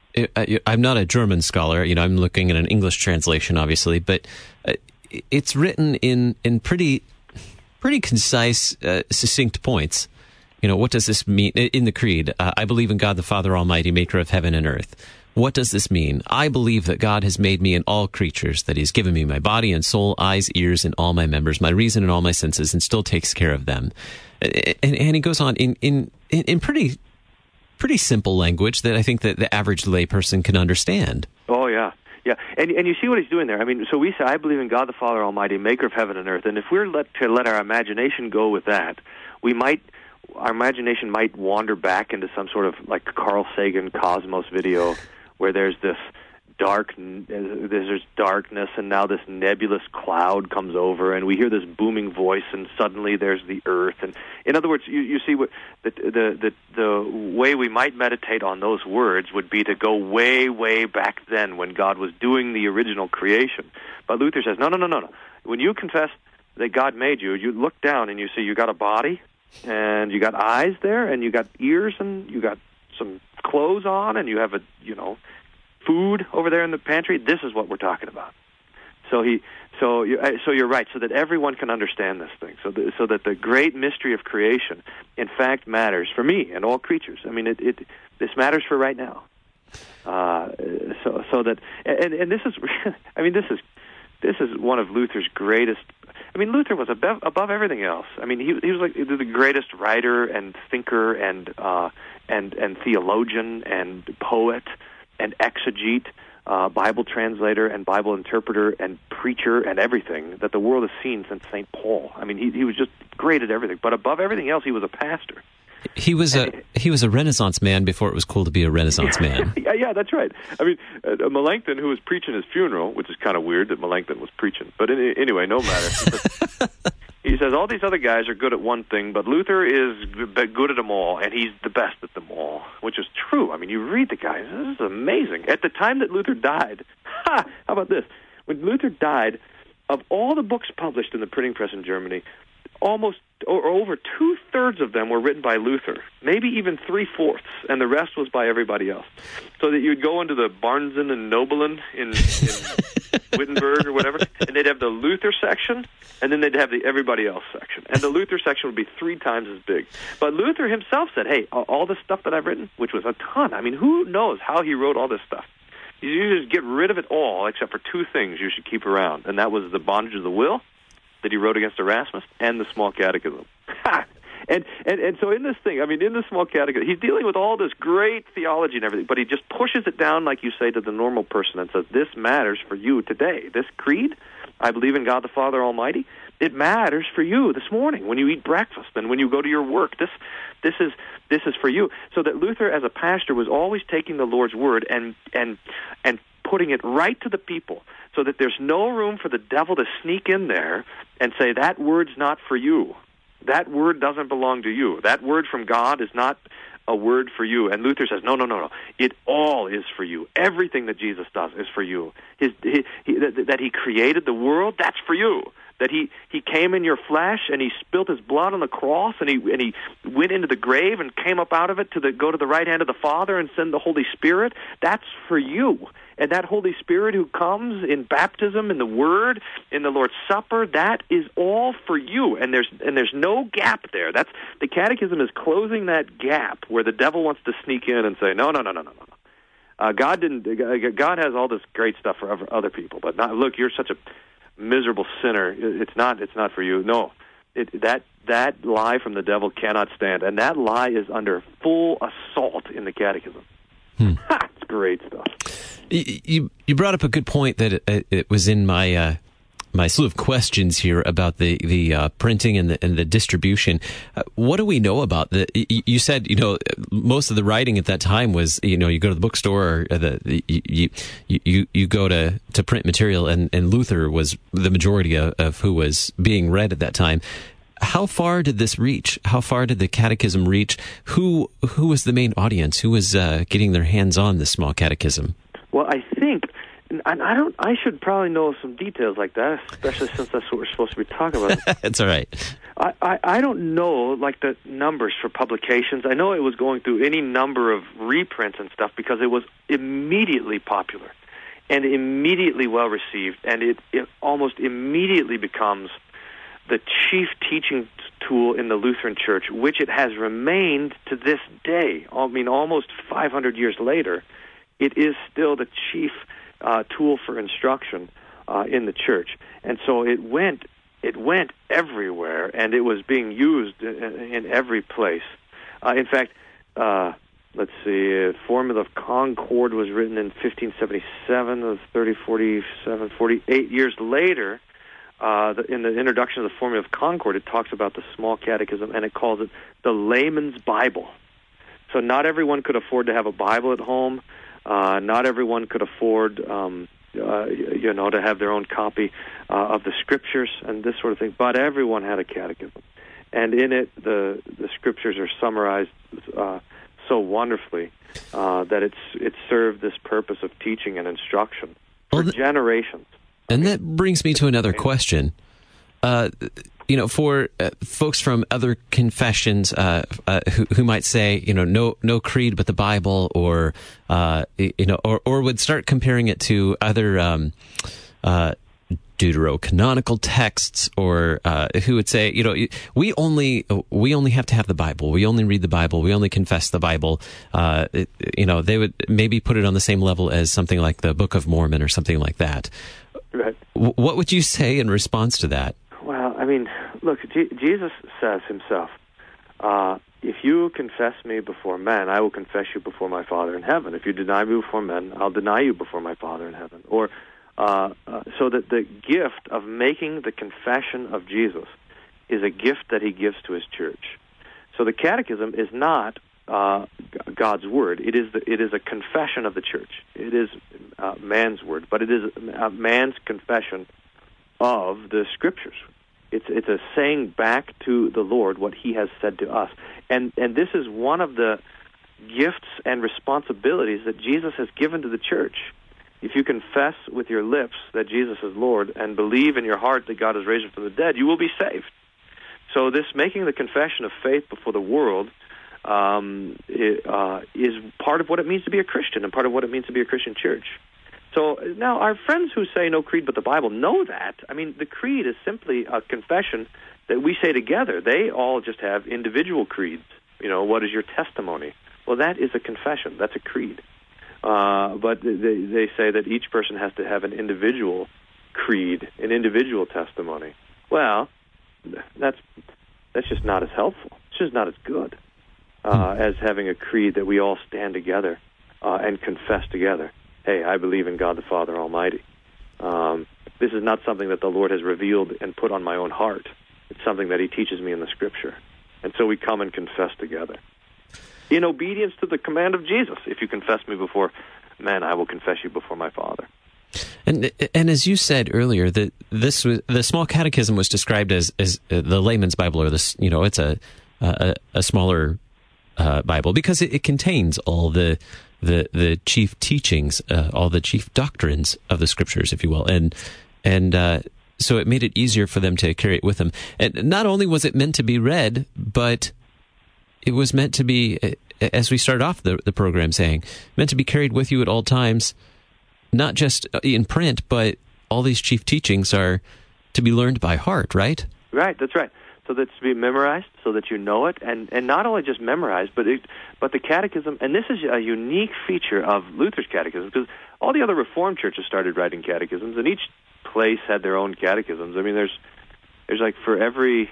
I'm not a German scholar, you know. I'm looking at an English translation, obviously, but it's written in in pretty pretty concise, uh, succinct points. You know, what does this mean in the Creed? Uh, I believe in God the Father Almighty, maker of heaven and earth. What does this mean? I believe that God has made me in all creatures, that He's given me my body and soul, eyes, ears, and all my members, my reason and all my senses, and still takes care of them. And, and he goes on in in in pretty. pretty simple language that I think that the average layperson can understand. Oh, yeah. Yeah, and and you see what he's doing there. I mean, so we say, I believe in God the Father Almighty, maker of heaven and earth, and if we're let to let our imagination go with that, we might, our imagination might wander back into some sort of like Carl Sagan Cosmos video where there's this dark, there's darkness, and now this nebulous cloud comes over, and we hear this booming voice, and suddenly there's the earth. And in other words, you, you see what the, the the the way we might meditate on those words would be to go way, way back then when God was doing the original creation. But Luther says, no, no, no, no, no. When you confess that God made you, you look down and you see you got a body, and you got eyes there, and you got ears, and you got some clothes on, and you have a, you know, food over there in the pantry. This is what we're talking about. So he, so you, so you're right. So that everyone can understand this thing. So, the, so that the great mystery of creation, in fact, matters for me and all creatures. I mean, it, it this matters for right now. Uh, so, so that, and and this is, I mean, this is, this is one of Luther's greatest. I mean, Luther was above, above everything else. I mean, he he was like the greatest writer and thinker and uh, and and theologian and poet and exegete, uh, Bible translator and Bible interpreter and preacher and everything that the world has seen since Saint Paul. I mean, he he was just great at everything. But above everything else, he was a pastor. He was and a he was a Renaissance man before it was cool to be a Renaissance man. yeah, yeah, that's right. I mean, uh, Melanchthon, who was preaching his funeral, which is kind of weird that Melanchthon was preaching. But any, anyway, no matter. He says all these other guys are good at one thing, but Luther is good at them all, and he's the best at them all, which is true. I mean, you read the guys, this is amazing. At the time that Luther died, ha, how about this? When Luther died, of all the books published in the printing press in Germany, almost or over two-thirds of them were written by Luther, maybe even three-fourths, and the rest was by everybody else. So that you'd go into the Barnsen and Nobelen in, in Wittenberg or whatever, and they'd have the Luther section, and then they'd have the everybody else section. And the Luther section would be three times as big. But Luther himself said, hey, all this stuff that I've written, which was a ton, I mean, who knows how he wrote all this stuff? You just get rid of it all except for two things you should keep around, and that was the bondage of the will that he wrote against Erasmus, and the Small Catechism. And, and and so in this thing, I mean, in the small catechism, he's dealing with all this great theology and everything, but he just pushes it down, like you say, to the normal person and says, this matters for you today. This creed, I believe in God the Father Almighty, it matters for you this morning when you eat breakfast and when you go to your work. This this is this is for you. So that Luther, as a pastor, was always taking the Lord's word and and and putting it right to the people, so that there's no room for the devil to sneak in there and say, that word's not for you. That word doesn't belong to you. That word from God is not a word for you. And Luther says, no, no, no, no. It all is for you. Everything that Jesus does is for you. His, he, he, that, that he created the world, that's for you. That he, he came in your flesh and he spilt his blood on the cross and he and he went into the grave and came up out of it to the, go to the right hand of the Father and send the Holy Spirit. That's for you. And that Holy Spirit who comes in baptism, in the Word, in the Lord's Supper, that is all for you. And there's and there's no gap there. That's the Catechism is closing that gap where the devil wants to sneak in and say, no, no, no, no, no, no. Uh, God didn't. God has all this great stuff for other people, but not, look, you're such a miserable sinner. It's not. It's not for you. No, it, that that lie from the devil cannot stand, and that lie is under full assault in the Catechism. Hmm. Ha, it's great stuff. You you brought up a good point that it, it was in my uh, my slew of questions here about the the uh, printing and the and the distribution. Uh, what do we know about the? You said you know most of the writing at that time was you know you go to the bookstore or the you you you, you go to, to print material and, and Luther was the majority of, of who was being read at that time. How far did this reach? How far did the Catechism reach? Who who was the main audience? Who was uh, getting their hands on this small catechism? Well, I think, and I don't. I should probably know some details like that, especially since that's what we're supposed to be talking about. That's all right. I, I, I don't know, like, the numbers for publications. I know it was going through any number of reprints and stuff because it was immediately popular and immediately well-received, and it, it almost immediately becomes the chief teaching tool in the Lutheran Church, which it has remained to this day. I mean, almost five hundred years later, it is still the chief uh, tool for instruction uh, in the church. And so it went it went everywhere, and it was being used in, in every place. Uh, in fact, uh, let's see, uh, Formula of Concord was written in fifteen seventy-seven, uh, thirty, forty-seven, forty-eight years later. Uh, the, in the introduction of the Formula of Concord, it talks about the small catechism, and it calls it the layman's Bible. So not everyone could afford to have a Bible at home. Uh, not everyone could afford, um, uh, you know, to have their own copy uh, of the Scriptures and this sort of thing. But everyone had a catechism, and in it, the the Scriptures are summarized uh, so wonderfully uh, that it's it served this purpose of teaching and instruction for well, th- generations. And that brings me to another question. Uh, you know, for uh, folks from other confessions uh, uh, who, who might say, you know, no, no creed but the Bible, or uh, you know, or, or would start comparing it to other um, uh, deuterocanonical texts, or uh, who would say, you know, we only we only have to have the Bible. We only read the Bible. We only confess the Bible. Uh, it, you know, they would maybe put it on the same level as something like the Book of Mormon or something like that. Right. What would you say in response to that? Well, I mean, look, G- Jesus says himself, uh, if you confess me before men, I will confess you before my Father in heaven. If you deny me before men, I'll deny you before my Father in heaven. Or uh, uh, so that the gift of making the confession of Jesus is a gift that he gives to his church. So the catechism is not uh, God's word. It is the, it is a confession of the church. It is uh, man's word, but it is uh, man's confession of the Scriptures. It's it's a saying back to the Lord what he has said to us. And and this is one of the gifts and responsibilities that Jesus has given to the church. If you confess with your lips that Jesus is Lord and believe in your heart that God has raised him from the dead, you will be saved. So this making the confession of faith before the world um, it, uh, is part of what it means to be a Christian and part of what it means to be a Christian church. So now our friends who say no creed but the Bible know that. I mean, the creed is simply a confession that we say together. They all just have individual creeds. You know, what is your testimony? Well, that is a confession. That's a creed. Uh, but they, they say that each person has to have an individual creed, an individual testimony. Well, that's that's just not as helpful. It's just not as good uh, as having a creed that we all stand together uh, and confess together. Hey, I believe in God the Father Almighty. Um, this is not something that the Lord has revealed and put on my own heart. It's something that he teaches me in the Scripture. And so we come and confess together. In obedience to the command of Jesus, if you confess me before men, I will confess you before my Father. And and as you said earlier, that this was, the small catechism was described as as the layman's Bible, or this, you know, it's a a, a smaller uh, Bible because it, it contains all the the the chief teachings, uh, all the chief doctrines of the Scriptures, if you will, and and uh, so it made it easier for them to carry it with them. And not only was it meant to be read, but it was meant to be, as we started off the the program saying, meant to be carried with you at all times. Not just in print, but all these chief teachings are to be learned by heart, right? Right, that's right. So that's to be memorized, so that you know it, and, and not only just memorized, but it, but the catechism, and this is a unique feature of Luther's catechism, because all the other Reformed churches started writing catechisms, and each place had their own catechisms. I mean, there's there's like for every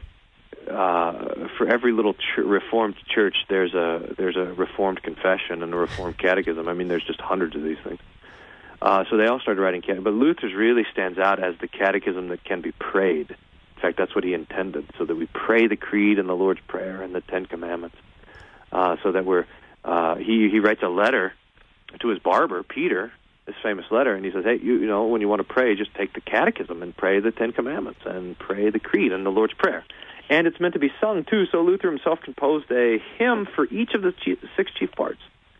uh, for every little ch- Reformed church, there's a there's a Reformed confession and a Reformed catechism. I mean, there's just hundreds of these things. Uh, so they all started writing catechism. But Luther's really stands out as the catechism that can be prayed. In fact, that's what he intended, so that we pray the Creed and the Lord's Prayer and the Ten Commandments. Uh, so that we're, uh, he, he writes a letter to his barber, Peter, this famous letter, and he says, hey, you, you know, when you want to pray, just take the catechism and pray the Ten Commandments and pray the Creed and the Lord's Prayer. And it's meant to be sung, too, so Luther himself composed a hymn for each of the chief, six chief parts.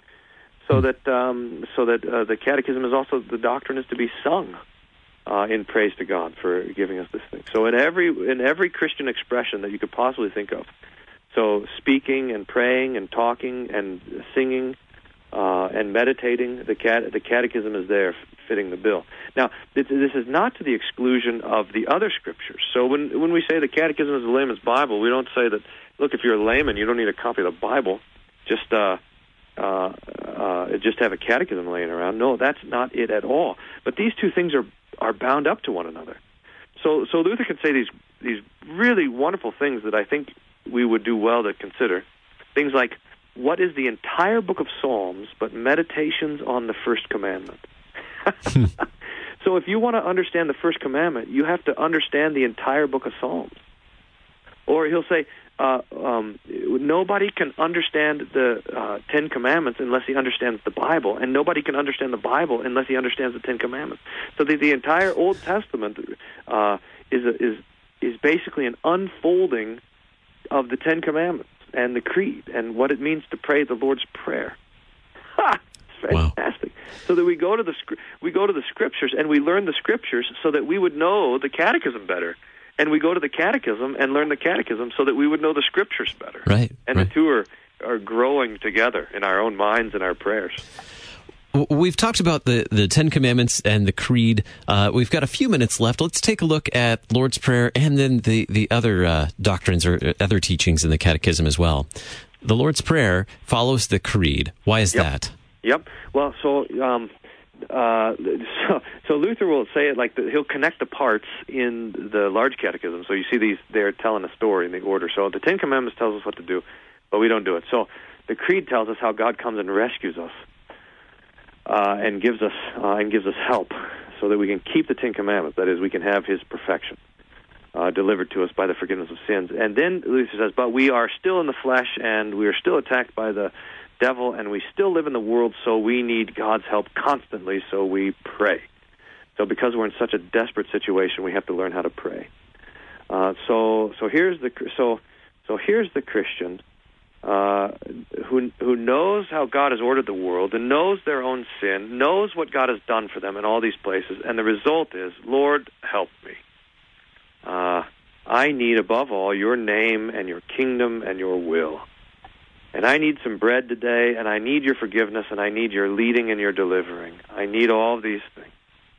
So that um, so that uh, the catechism is also, the doctrine is to be sung uh, in praise to God for giving us this thing. So in every in every Christian expression that you could possibly think of, so speaking and praying and talking and singing uh, and meditating, the cat the catechism is there fitting the bill. Now, this, this is not to the exclusion of the other scriptures. So when when we say the catechism is the layman's Bible, we don't say that, look, if you're a layman, you don't need a copy of the Bible. Just uh, Uh, uh, just have a catechism laying around. No, that's not it at all. But these two things are are bound up to one another. So, so Luther can say these these really wonderful things that I think we would do well to consider. Things like, what is the entire book of Psalms but meditations on the first commandment? So if you want to understand the first commandment, you have to understand the entire book of Psalms. Or he'll say, Uh, um, nobody can understand the uh, Ten Commandments unless he understands the Bible, and nobody can understand the Bible unless he understands the Ten Commandments. So the, the entire Old Testament uh, is a, is is basically an unfolding of the Ten Commandments and the Creed and what it means to pray the Lord's Prayer. Ha! It's fantastic. Wow. So that we go to the we go to the Scriptures and we learn the Scriptures so that we would know the Catechism better. And we go to the catechism and learn the catechism so that we would know the Scriptures better. Right. And right. the two are, are growing together in our own minds and our prayers. We've talked about the, the Ten Commandments and the Creed. Uh, we've got a few minutes left. Let's take a look at Lord's Prayer and then the, the other uh, doctrines or other teachings in the Catechism as well. The Lord's Prayer follows the Creed. Why is yep. that? Yep. Well, so... Um, Uh, so, so Luther will say it like the, he'll connect the parts in the large catechism. So you see these, they're telling a story in the order. So the Ten Commandments tells us what to do, but we don't do it. So the Creed tells us how God comes and rescues us uh, and gives us uh, and gives us help so that we can keep the Ten Commandments. That is, we can have His perfection uh, delivered to us by the forgiveness of sins. And then Luther says, but we are still in the flesh and we are still attacked by the devil, and we still live in the world, so we need God's help constantly, so we pray. So because we're in such a desperate situation, we have to learn how to pray. Uh, so so here's the so so here's the Christian uh, who who knows how God has ordered the world and knows their own sin, knows what God has done for them in all these places, and the result is, Lord, help me. Uh, I need above all your name and your kingdom and your will. And I need some bread today, and I need your forgiveness, and I need your leading and your delivering. I need all of these things.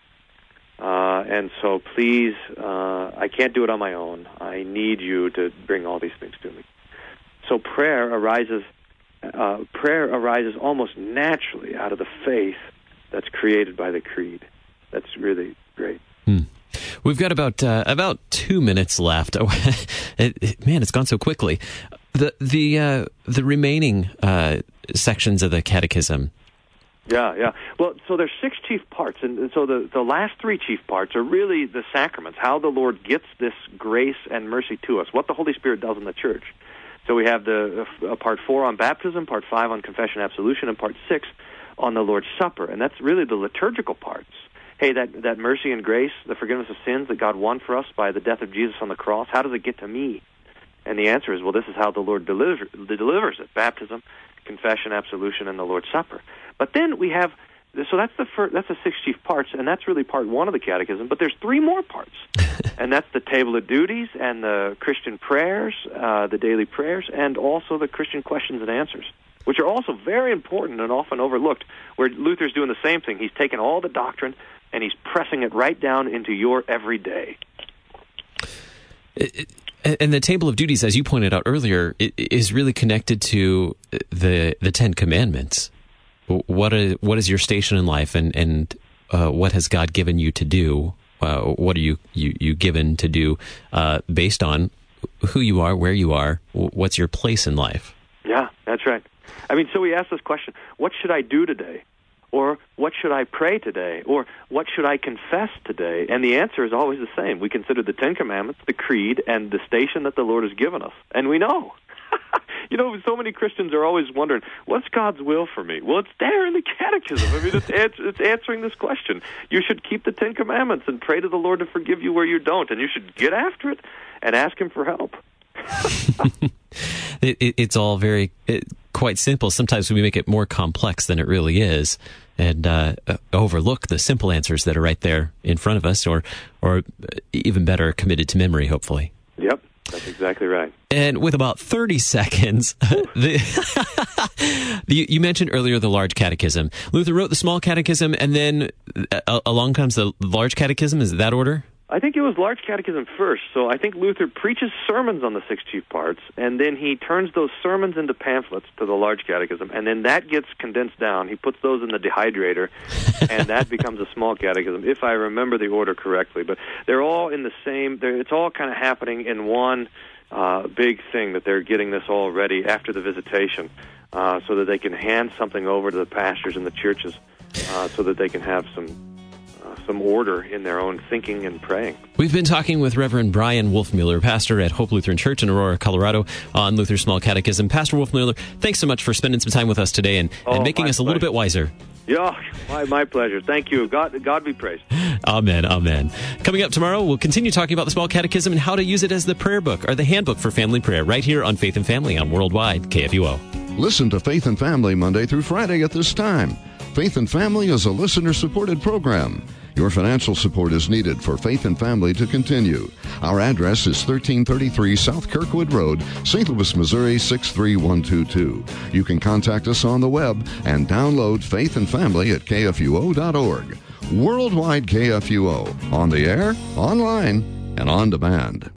Uh, and so please, uh, I can't do it on my own. I need you to bring all these things to me. So prayer arises, uh, prayer arises almost naturally out of the faith that's created by the Creed. That's really great. Hmm. We've got about uh, about two minutes left. it, it, man, it's gone so quickly. The the uh, the remaining uh, sections of the Catechism. Yeah, yeah. Well, so there's six chief parts, and, and so the, the last three chief parts are really the sacraments, how the Lord gets this grace and mercy to us, what the Holy Spirit does in the church. So we have the uh, part four on baptism, part five on confession and absolution, and part six on the Lord's Supper, and that's really the liturgical parts. Hey, that, that mercy and grace, the forgiveness of sins that God won for us by the death of Jesus on the cross, how does it get to me? And the answer is, well, this is how the Lord deliver, delivers it, baptism, confession, absolution, and the Lord's Supper. But then we have, so that's the first, that's the six chief parts, and that's really part one of the Catechism, but there's three more parts, and that's the table of duties and the Christian prayers, uh, the daily prayers, and also the Christian questions and answers, which are also very important and often overlooked, where Luther's doing the same thing. He's taking all the doctrine, and he's pressing it right down into your everyday. It, it, And the table of duties, as you pointed out earlier, is really connected to the the Ten Commandments. What is, what is your station in life, and and uh, what has God given you to do? Uh, what are you, you, you given to do uh, based on who you are, where you are, what's your place in life? Yeah, that's right. I mean, so we ask this question, what should I do today? Or what should I pray today? Or what should I confess today? And the answer is always the same. We consider the Ten Commandments, the Creed, and the station that the Lord has given us. And we know. You know, so many Christians are always wondering, what's God's will for me? Well, it's there in the Catechism. I mean, it's, answer, it's answering this question. You should keep the Ten Commandments and pray to the Lord to forgive you where you don't. And you should get after it and ask Him for help. it, it, it's all very it, quite simple. Sometimes we make it more complex than it really is, and uh, overlook the simple answers that are right there in front of us, or, or even better, committed to memory, hopefully. Yep, that's exactly right. And with about thirty seconds, the, you, you mentioned earlier the Large Catechism. Luther wrote the Small Catechism, and then uh, along comes the Large Catechism. Is it that order? I think it was Large Catechism first. So I think Luther preaches sermons on the six chief parts, and then he turns those sermons into pamphlets to the Large Catechism, and then that gets condensed down. He puts those in the dehydrator, and that becomes a Small Catechism, if I remember the order correctly. But they're all in the same, it's all kind of happening in one uh, big thing, that they're getting this all ready after the visitation, uh, so that they can hand something over to the pastors in the churches, uh, so that they can have some some order in their own thinking and praying. We've been talking with Reverend Brian Wolfmueller, pastor at Hope Lutheran Church in Aurora, Colorado, on Luther's Small Catechism. Pastor Wolfmueller, thanks so much for spending some time with us today and, oh, and making us a pleasure. little bit wiser. Yeah, my, my pleasure. Thank you. God, God be praised. Amen, amen. Coming up tomorrow, we'll continue talking about the Small Catechism and how to use it as the prayer book or the handbook for family prayer right here on Faith and Family on Worldwide K F U O. Listen to Faith and Family Monday through Friday at this time. Faith and Family is a listener-supported program. Your financial support is needed for Faith and Family to continue. Our address is thirteen thirty-three South Kirkwood Road, Saint Louis, Missouri six three one two two. You can contact us on the web and download Faith and Family at K F U O dot org. Worldwide K F U O, on the air, online, and on demand.